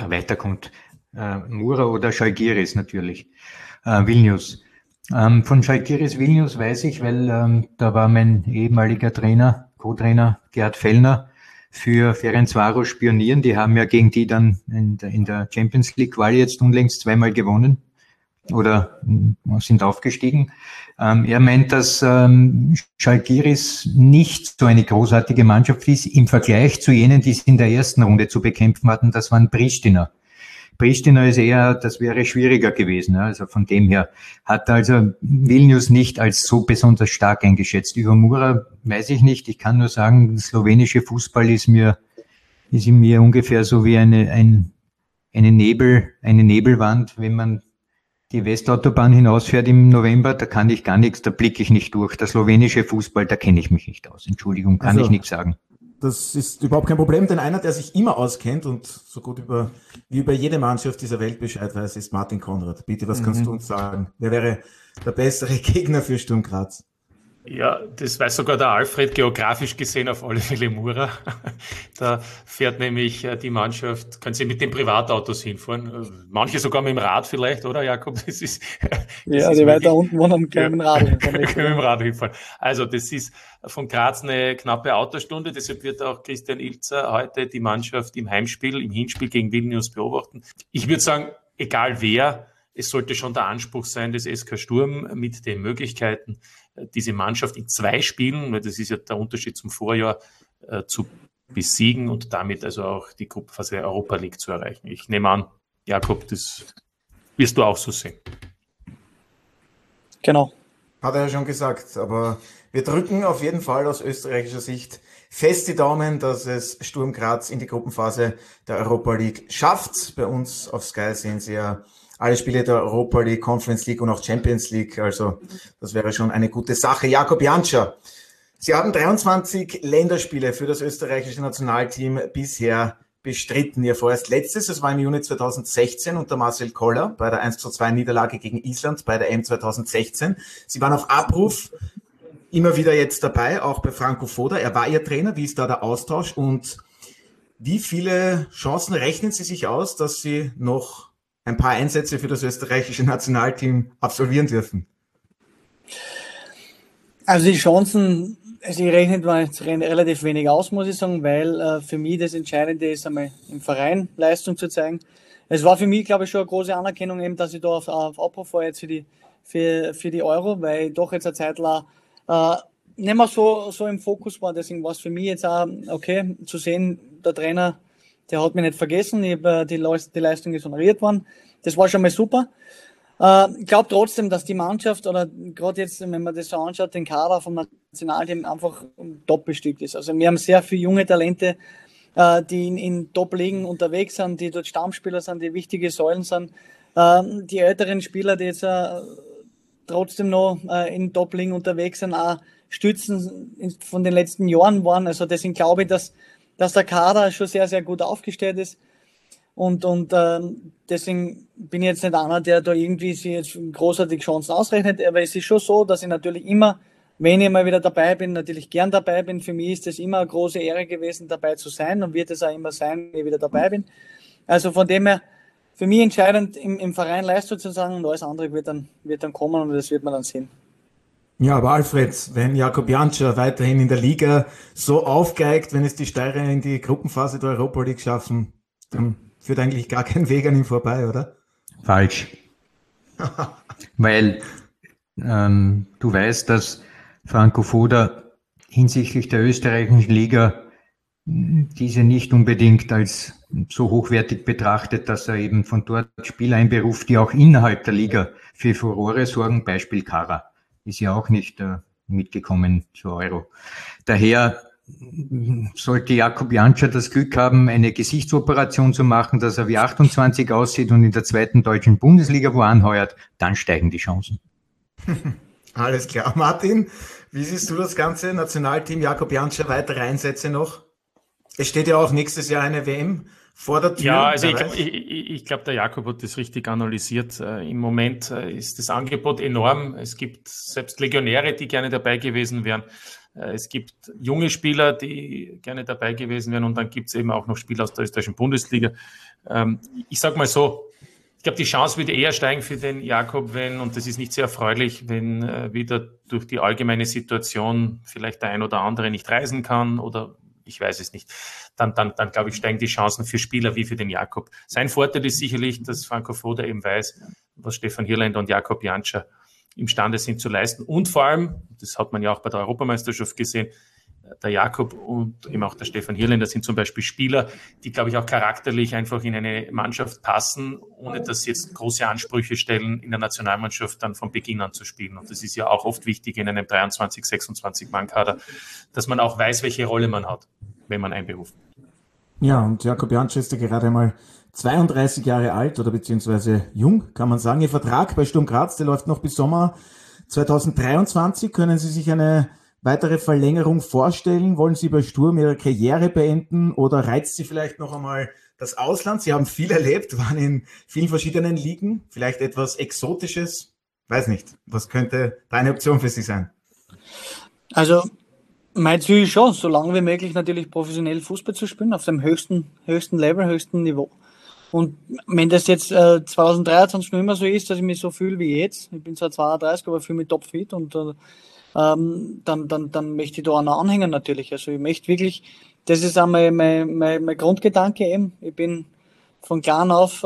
[SPEAKER 5] Žalgiris natürlich, Vilnius. Von Žalgiris Vilnius weiß ich, weil da war mein ehemaliger Co-Trainer Gerhard Fellner für Ferencváros spionieren. Die haben ja gegen die dann in der Champions League Quali jetzt unlängst zweimal gewonnen. oder sind aufgestiegen. Er meint, dass Žalgiris nicht so eine großartige Mannschaft ist im Vergleich zu jenen, die es in der ersten Runde zu bekämpfen hatten. Das waren Pristina. Pristina ist eher, das wäre schwieriger gewesen. Also von dem her hat also Vilnius nicht als so besonders stark eingeschätzt. Über Mura weiß ich nicht. Ich kann nur sagen, slowenische Fußball ist in mir ungefähr so wie eine Nebelwand, wenn man die Westautobahn hinausfährt im November, da kann ich gar nichts, da blicke ich nicht durch. Der slowenische Fußball, da kenne ich mich nicht aus. Entschuldigung, kann ich nichts sagen.
[SPEAKER 1] Das ist überhaupt kein Problem, denn einer, der sich immer auskennt und so gut wie über jede Mannschaft dieser Welt Bescheid weiß, ist Martin Konrad. Bitte, was kannst du uns sagen? Wer wäre der bessere Gegner für Sturm Graz?
[SPEAKER 4] Ja, das weiß sogar der Alfred, geografisch gesehen auf alle Fälle Mura. Da fährt nämlich die Mannschaft, kann sie mit den Privatautos hinfahren. Manche sogar mit dem Rad vielleicht, oder Jakob? Das ist,
[SPEAKER 3] die weiter unten wohnen, können mit dem Rad hinfahren.
[SPEAKER 4] Können mit dem Rad hinfahren. Also das ist von Graz eine knappe Autostunde, deshalb wird auch Christian Ilzer heute die Mannschaft im Hinspiel gegen Vilnius beobachten. Ich würde sagen, egal wer, es sollte schon der Anspruch sein des SK Sturm mit den Möglichkeiten, diese Mannschaft in 2 Spielen, weil das ist ja der Unterschied zum Vorjahr, zu besiegen und damit also auch die Gruppenphase der Europa League zu erreichen. Ich nehme an, Jakob, das wirst du auch so sehen.
[SPEAKER 3] Genau.
[SPEAKER 1] Hat er ja schon gesagt, aber wir drücken auf jeden Fall aus österreichischer Sicht fest die Daumen, dass es Sturm Graz in die Gruppenphase der Europa League schafft. Bei uns auf Sky sehen Sie ja alle Spiele der Europa League, Conference League und auch Champions League. Also das wäre schon eine gute Sache. Jakob Janča, Sie haben 23 Länderspiele für das österreichische Nationalteam bisher bestritten. Ihr vorerst letztes, das war im Juni 2016 unter Marcel Koller bei der 1:2 Niederlage gegen Island bei der EM 2016. Sie waren auf Abruf immer wieder jetzt dabei, auch bei Franco Foda. Er war Ihr Trainer. Wie ist da der Austausch und wie viele Chancen rechnen Sie sich aus, dass Sie noch ein paar Einsätze für das österreichische Nationalteam absolvieren dürfen?
[SPEAKER 3] Also die Chancen, ich rechne mal relativ wenig aus, muss ich sagen, weil für mich das Entscheidende ist, einmal im Verein Leistung zu zeigen. Es war für mich, glaube ich, schon eine große Anerkennung, eben, dass ich da auf Abruf war jetzt für die Euro, weil ich doch jetzt eine Zeit lang nicht mehr so im Fokus war. Deswegen war es für mich jetzt auch okay zu sehen, der Trainer, der hat mich nicht vergessen, ich habe die Leistung ist honoriert worden. Das war schon mal super. Ich glaube trotzdem, dass die Mannschaft, oder gerade jetzt, wenn man das so anschaut, den Kader vom Nationalteam einfach top bestückt ist. Also wir haben sehr viele junge Talente, die in Top-Ligen unterwegs sind, die dort Stammspieler sind, die wichtige Säulen sind. Die älteren Spieler, die jetzt trotzdem noch in Top-Ligen unterwegs sind, auch Stützen von den letzten Jahren waren. Also deswegen glaube ich, dass der Kader schon sehr, sehr gut aufgestellt ist. Und deswegen bin ich jetzt nicht einer, der da irgendwie sich jetzt großartig Chancen ausrechnet. Aber es ist schon so, dass ich natürlich immer, wenn ich mal wieder dabei bin, natürlich gern dabei bin. Für mich ist es immer eine große Ehre gewesen, dabei zu sein und wird es auch immer sein, wenn ich wieder dabei bin. Also von dem her, für mich entscheidend im Verein Leistung zu sagen und alles andere wird dann kommen und das wird man dann sehen.
[SPEAKER 1] Ja, aber Alfred, wenn Jakob Janča weiterhin in der Liga so aufgeigt, wenn es die Steirer in die Gruppenphase der Europa League schaffen, dann führt eigentlich gar kein Weg an ihm vorbei, oder?
[SPEAKER 5] Falsch. Weil du weißt, dass Franco Foda hinsichtlich der österreichischen Liga diese nicht unbedingt als so hochwertig betrachtet, dass er eben von dort Spieler einberuft, die auch innerhalb der Liga für Furore sorgen. Beispiel Kara ist ja auch nicht mitgekommen zur Euro. Daher sollte Jakob Janča das Glück haben, eine Gesichtsoperation zu machen, dass er wie 28 aussieht und in der 2. deutschen Bundesliga wo anheuert, dann steigen die Chancen.
[SPEAKER 1] Alles klar. Martin, wie siehst du das ganze Nationalteam Jakob Janča, weitere Einsätze noch? Es steht ja auch nächstes Jahr eine WM vor der Tür.
[SPEAKER 4] Ja, also ich glaube, der Jakob hat das richtig analysiert. Im Moment ist das Angebot enorm. Es gibt selbst Legionäre, die gerne dabei gewesen wären. Es gibt junge Spieler, die gerne dabei gewesen wären und dann gibt es eben auch noch Spieler aus der österreichischen Bundesliga. Ich sage mal so, ich glaube, die Chance würde eher steigen für den Jakob, und das ist nicht sehr erfreulich, wenn wieder durch die allgemeine Situation vielleicht der ein oder andere nicht reisen kann oder ich weiß es nicht, dann glaube ich, steigen die Chancen für Spieler wie für den Jakob. Sein Vorteil ist sicherlich, dass Franco Foda eben weiß, was Stefan Hirländer und Jakob Janscher imstande sind zu leisten. Und vor allem, das hat man ja auch bei der Europameisterschaft gesehen, der Jakob und eben auch der Stefan Hirländer sind zum Beispiel Spieler, die, glaube ich, auch charakterlich einfach in eine Mannschaft passen, ohne dass sie jetzt große Ansprüche stellen, in der Nationalmannschaft dann von Beginn an zu spielen. Und das ist ja auch oft wichtig in einem 23-, 26-Mann-Kader, dass man auch weiß, welche Rolle man hat, wenn man einberuft.
[SPEAKER 1] Ja, und Jakob Janscher ist ja gerade mal 32 Jahre alt oder beziehungsweise jung, kann man sagen. Ihr Vertrag bei Sturm Graz, der läuft noch bis Sommer 2023. Können Sie sich eine weitere Verlängerung vorstellen? Wollen Sie bei Sturm Ihre Karriere beenden oder reizt Sie vielleicht noch einmal das Ausland? Sie haben viel erlebt, waren in vielen verschiedenen Ligen, vielleicht etwas Exotisches? Weiß nicht. Was könnte da eine Option für Sie sein?
[SPEAKER 3] Also, mein Ziel ist schon, so lange wie möglich natürlich professionell Fußball zu spielen, auf dem höchsten Level, höchsten Niveau. Und wenn das jetzt 2023 noch immer so ist, dass ich mich so fühle wie jetzt, ich bin zwar 32, aber fühle mich topfit und dann möchte ich da auch noch anhängen natürlich. Also ich möchte wirklich, das ist auch mein Grundgedanke eben. Ich bin von klein auf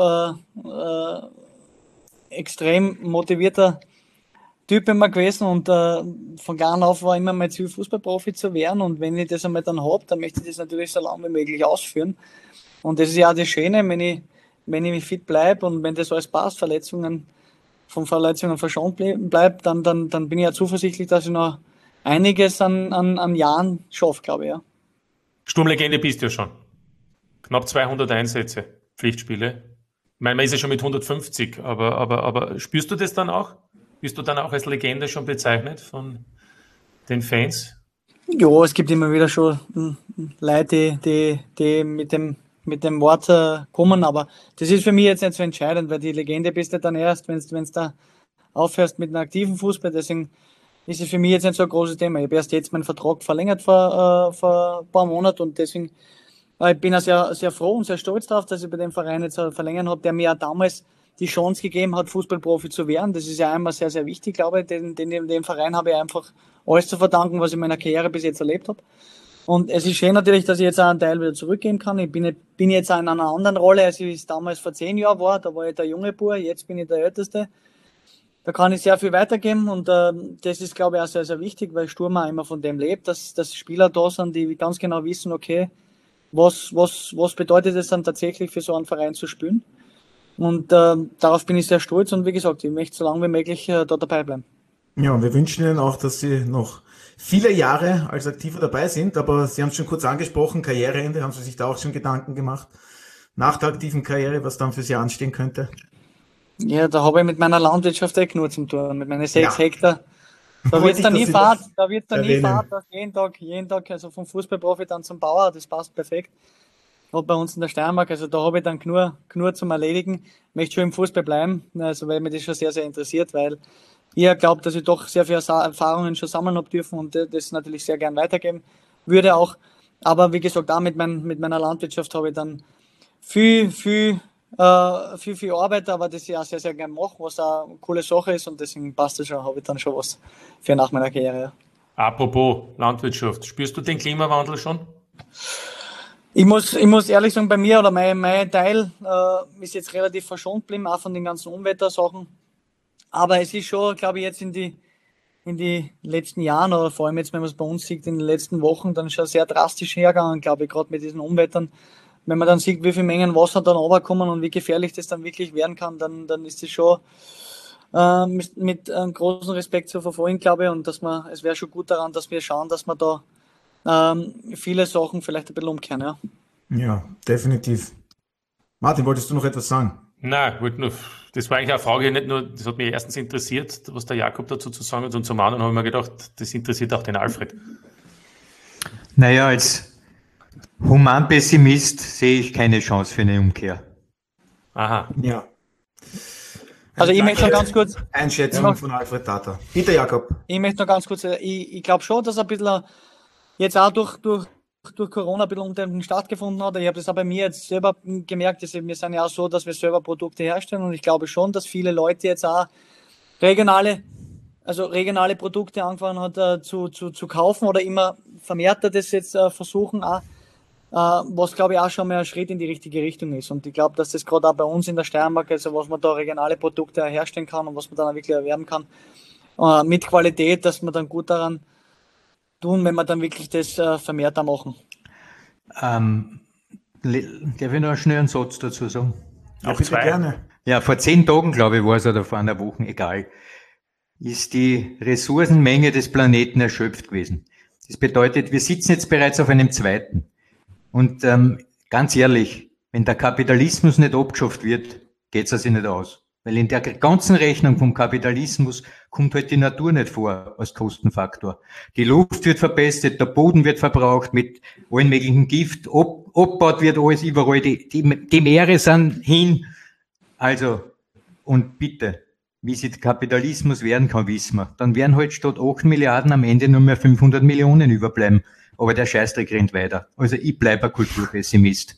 [SPEAKER 3] extrem motivierter Typ immer gewesen und von klein auf war immer mein Ziel, Fußballprofi zu werden, und wenn ich das einmal dann habe, dann möchte ich das natürlich so lange wie möglich ausführen. Und das ist ja auch das Schöne, wenn ich mich fit bleibe und wenn das alles passt, von Verletzungen verschont bleibt, dann bin ich ja zuversichtlich, dass ich noch einiges an Jahren schaffe, glaube ich. Ja.
[SPEAKER 4] Sturmlegende bist du ja schon. Knapp 200 Einsätze, Pflichtspiele. Ich meine, man ist ja schon mit 150, aber spürst du das dann auch? Bist du dann auch als Legende schon bezeichnet von den Fans?
[SPEAKER 3] Ja, es gibt immer wieder schon Leute, die mit dem Wort kommen, aber das ist für mich jetzt nicht so entscheidend, weil die Legende bist du dann erst, wenn du da aufhörst mit einem aktiven Fußball. Deswegen ist es für mich jetzt nicht so ein großes Thema. Ich habe erst jetzt meinen Vertrag verlängert vor ein paar Monaten, und deswegen ich bin auch sehr, sehr froh und sehr stolz darauf, dass ich bei dem Verein jetzt verlängern habe, der mir auch damals die Chance gegeben hat, Fußballprofi zu werden. Das ist ja einmal sehr, sehr wichtig, glaube ich. Dem Verein habe ich einfach alles zu verdanken, was ich in meiner Karriere bis jetzt erlebt habe. Und es ist schön natürlich, dass ich jetzt auch einen Teil wieder zurückgeben kann. Ich bin jetzt auch in einer anderen Rolle, als ich es damals vor 10 Jahren war. Da war ich der junge Bub, jetzt bin ich der Älteste. Da kann ich sehr viel weitergeben, und das ist, glaube ich, auch sehr, sehr wichtig, weil Sturm auch immer von dem lebt, dass Spieler da sind, die ganz genau wissen, okay, was bedeutet es dann tatsächlich für so einen Verein zu spielen. Und darauf bin ich sehr stolz, und wie gesagt, ich möchte so lange wie möglich da dabei bleiben.
[SPEAKER 1] Ja, und wir wünschen Ihnen auch, dass Sie noch viele Jahre als Aktiver dabei sind, aber Sie haben es schon kurz angesprochen, Karriereende, haben Sie sich da auch schon Gedanken gemacht, nach der aktiven Karriere, was dann für Sie anstehen könnte?
[SPEAKER 3] Ja, da habe ich mit meiner Landwirtschaft nur zum tun, mit meinen 6 Hektar. Da wird es dann nie Fahrt, dass jeden Tag, also vom Fußballprofi dann zum Bauer, das passt perfekt. Und bei uns in der Steiermark, also da habe ich dann nur zum Erledigen, möchte schon im Fußball bleiben, also weil mich das schon sehr, sehr interessiert, weil ich glaube, dass ich doch sehr viele Erfahrungen schon sammeln habe dürfen und das natürlich sehr gern weitergeben würde auch. Aber wie gesagt, auch mit meiner Landwirtschaft habe ich dann viel Arbeit, aber das ich auch sehr, sehr gern mache, was auch eine coole Sache ist, und deswegen passt das schon, habe ich dann schon was für nach meiner Karriere. Ja.
[SPEAKER 4] Apropos Landwirtschaft, spürst du den Klimawandel schon?
[SPEAKER 3] Ich muss ehrlich sagen, bei mir oder mein Teil ist jetzt relativ verschont geblieben, auch von den ganzen Unwettersachen. Aber es ist schon, glaube ich, jetzt in die letzten Jahren, oder vor allem jetzt, wenn man es bei uns sieht, in den letzten Wochen, dann schon sehr drastisch hergegangen, glaube ich, gerade mit diesen Unwettern. Wenn man dann sieht, wie viele Mengen Wasser dann runterkommen und wie gefährlich das dann wirklich werden kann, dann ist das schon mit einem großen Respekt zu verfolgen, glaube ich. Und es wäre schon gut daran, dass wir schauen, dass wir da viele Sachen vielleicht ein bisschen umkehren. Ja,
[SPEAKER 1] ja, definitiv. Martin, wolltest du noch etwas sagen?
[SPEAKER 4] Nein, das war eigentlich eine Frage, nicht nur, das hat mich erstens interessiert, was der Jakob dazu zu sagen hat, und zum anderen habe ich mir gedacht, das interessiert auch den Alfred.
[SPEAKER 5] Naja, als Humanpessimist sehe ich keine Chance für eine Umkehr.
[SPEAKER 4] Aha.
[SPEAKER 1] Ja.
[SPEAKER 3] Also ich möchte noch ganz kurz...
[SPEAKER 1] Einschätzung von Alfred Tata. Bitte, Jakob.
[SPEAKER 3] Ich möchte noch ganz kurz... Ich glaube schon, dass ein bisschen jetzt auch durch Corona ein bisschen Umdenken stattgefunden hat. Ich habe das auch bei mir jetzt selber gemerkt, dass wir sind ja auch so, dass wir selber Produkte herstellen, und ich glaube schon, dass viele Leute jetzt auch regionale Produkte angefangen hat zu kaufen oder immer vermehrter das jetzt versuchen, auch was glaube ich auch schon mal ein Schritt in die richtige Richtung ist. Und ich glaube, dass das gerade auch bei uns in der Steiermark, also was man da regionale Produkte herstellen kann und was man dann auch wirklich erwerben kann, mit Qualität, dass wir dann gut daran tun, wenn wir dann wirklich das vermehrt machen.
[SPEAKER 5] Darf ich noch einen schnellen Satz dazu sagen?
[SPEAKER 1] Ja, bitte gerne.
[SPEAKER 5] Ja, vor 10 Tagen, glaube ich, war es, oder vor einer Woche, egal, ist die Ressourcenmenge des Planeten erschöpft gewesen. Das bedeutet, wir sitzen jetzt bereits auf einem zweiten. Und ganz ehrlich, wenn der Kapitalismus nicht abgeschafft wird, geht's sich nicht aus. Weil in der ganzen Rechnung vom Kapitalismus kommt halt die Natur nicht vor als Kostenfaktor. Die Luft wird verpestet, der Boden wird verbraucht mit allen möglichen Gift, abgebaut wird alles überall, die Meere sind hin. Also, und bitte, wie sich der Kapitalismus werden kann, wissen wir. Dann werden halt statt 8 Milliarden am Ende nur mehr 500 Millionen überbleiben. Aber der Scheißdreck rennt weiter. Also ich bleibe ein Kulturpessimist.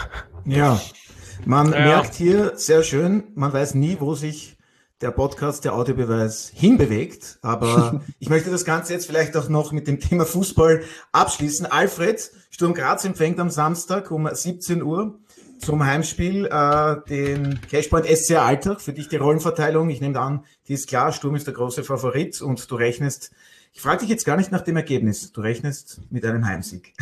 [SPEAKER 1] Ja. Man merkt hier sehr schön, man weiß nie, wo sich der Podcast, der Audiobeweis hinbewegt, aber ich möchte das Ganze jetzt vielleicht auch noch mit dem Thema Fußball abschließen. Alfred, Sturm Graz empfängt am Samstag um 17 Uhr zum Heimspiel den Cashpoint SCR Altach. Für dich die Rollenverteilung, ich nehme an, die ist klar, Sturm ist der große Favorit und du rechnest, ich frage dich jetzt gar nicht nach dem Ergebnis, du rechnest mit einem Heimsieg.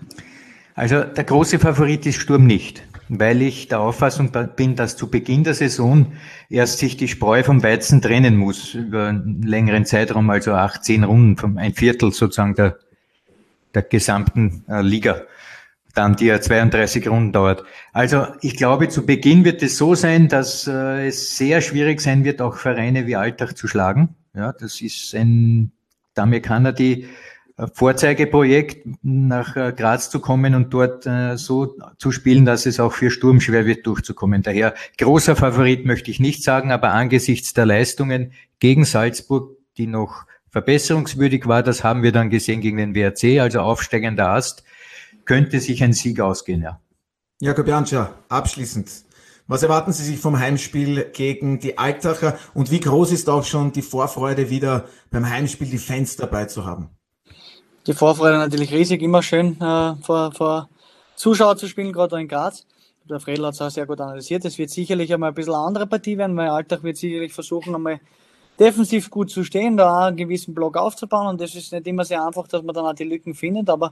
[SPEAKER 5] Also der große Favorit ist Sturm nicht, weil ich der Auffassung bin, dass zu Beginn der Saison erst sich die Spreu vom Weizen trennen muss, über einen längeren Zeitraum, also 18 Runden, ein Viertel sozusagen der gesamten Liga, dann die ja 32 Runden dauert. Also ich glaube, zu Beginn wird es so sein, dass es sehr schwierig sein wird, auch Vereine wie Altach zu schlagen. Ja, das ist ein Amerikaner, die Vorzeigeprojekt nach Graz zu kommen und dort so zu spielen, dass es auch für Sturm schwer wird, durchzukommen. Daher großer Favorit möchte ich nicht sagen, aber angesichts der Leistungen gegen Salzburg, die noch verbesserungswürdig war, das haben wir dann gesehen gegen den WRC, also aufsteigender Ast, könnte sich ein Sieg ausgehen, ja.
[SPEAKER 1] Jakob Jantscher, abschließend. Was erwarten Sie sich vom Heimspiel gegen die Altacher und wie groß ist auch schon die Vorfreude, wieder beim Heimspiel die Fans dabei zu haben?
[SPEAKER 3] Die Vorfreude natürlich riesig, immer schön vor Zuschauer zu spielen, gerade in Graz. Der Fredl hat es auch sehr gut analysiert. Es wird sicherlich einmal ein bisschen eine andere Partie werden, weil Altach wird sicherlich versuchen, einmal defensiv gut zu stehen, da auch einen gewissen Block aufzubauen und das ist nicht immer sehr einfach, dass man dann auch die Lücken findet, aber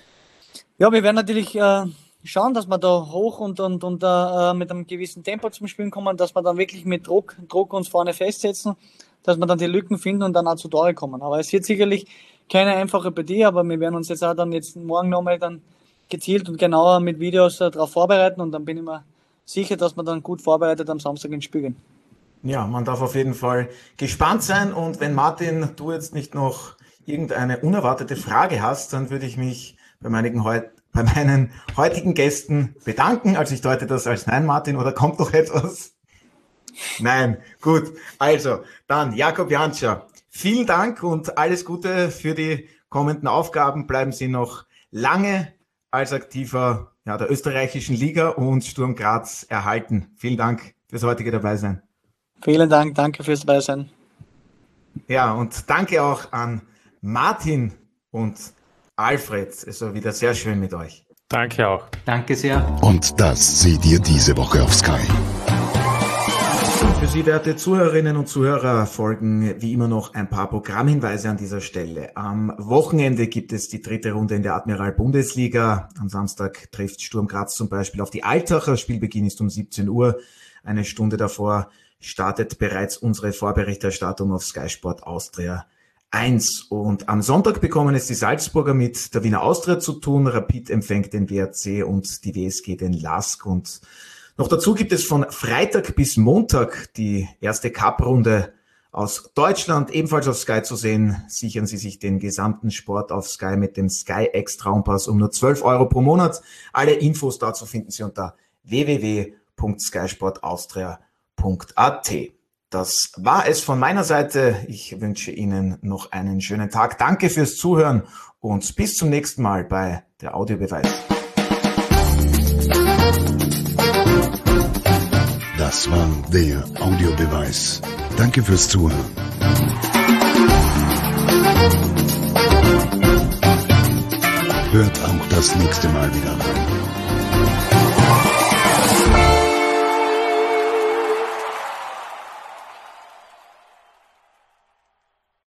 [SPEAKER 3] ja, wir werden natürlich schauen, dass wir da hoch und mit einem gewissen Tempo zum Spielen kommen, dass wir dann wirklich mit Druck uns vorne festsetzen, dass wir dann die Lücken finden und dann auch zu Tore kommen. Aber es wird sicherlich keine einfache Partie, aber wir werden uns jetzt auch dann morgen nochmal dann gezielt und genauer mit Videos darauf vorbereiten und dann bin ich mir sicher, dass wir dann gut vorbereitet am Samstag ins Spiel gehen.
[SPEAKER 1] Ja, man darf auf jeden Fall gespannt sein und wenn Martin, du jetzt nicht noch irgendeine unerwartete Frage hast, dann würde ich mich bei meinen heutigen Gästen bedanken. Also ich deute das als Nein, Martin, oder kommt noch etwas? Nein, gut. Also, dann Jakob Jantscher. Vielen Dank und alles Gute für die kommenden Aufgaben. Bleiben Sie noch lange als aktiver der österreichischen Liga und Sturm Graz erhalten. Vielen Dank fürs heutige Dabeisein.
[SPEAKER 3] Vielen Dank, danke fürs Dabeisein.
[SPEAKER 1] Ja, und danke auch an Martin und Alfred. Es war wieder sehr schön mit euch.
[SPEAKER 4] Danke auch.
[SPEAKER 5] Danke sehr.
[SPEAKER 2] Und das seht ihr diese Woche auf Sky.
[SPEAKER 1] Für Sie, werte Zuhörerinnen und Zuhörer, folgen wie immer noch ein paar Programmhinweise an dieser Stelle. Am Wochenende gibt es die 3. Runde in der Admiral-Bundesliga. Am Samstag trifft Sturm Graz zum Beispiel auf die Altacher. Spielbeginn ist um 17 Uhr. Eine Stunde davor startet bereits unsere Vorberichterstattung auf Sky Sport Austria 1. Und am Sonntag bekommen es die Salzburger mit der Wiener Austria zu tun. Rapid empfängt den WRC und die WSG den LASK. Und noch dazu gibt es von Freitag bis Montag die erste Cup-Runde aus Deutschland, ebenfalls auf Sky zu sehen. Sichern Sie sich den gesamten Sport auf Sky mit dem Sky X Traumpass um nur 12 € pro Monat. Alle Infos dazu finden Sie unter www.skysportaustria.at. Das war es von meiner Seite. Ich wünsche Ihnen noch einen schönen Tag. Danke fürs Zuhören und bis zum nächsten Mal bei der Audiobeweis.
[SPEAKER 2] Das war der Audiobeweis. Danke fürs Zuhören. Hört auch das nächste Mal wieder rein.